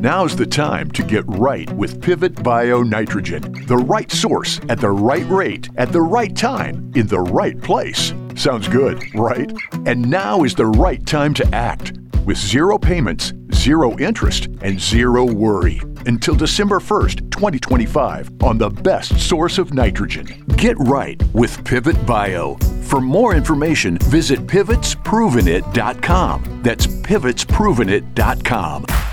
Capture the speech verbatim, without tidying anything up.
Now's the time to get right with Pivot Bio Nitrogen. The right source at the right rate at the right time in the right place. Sounds good, right? And now is the right time to act. With zero payments, zero interest, and zero worry. Until December first, twenty twenty-five, on the best source of nitrogen. Get right with Pivot Bio. For more information, visit pivots proven it dot com. That's pivots proven it dot com.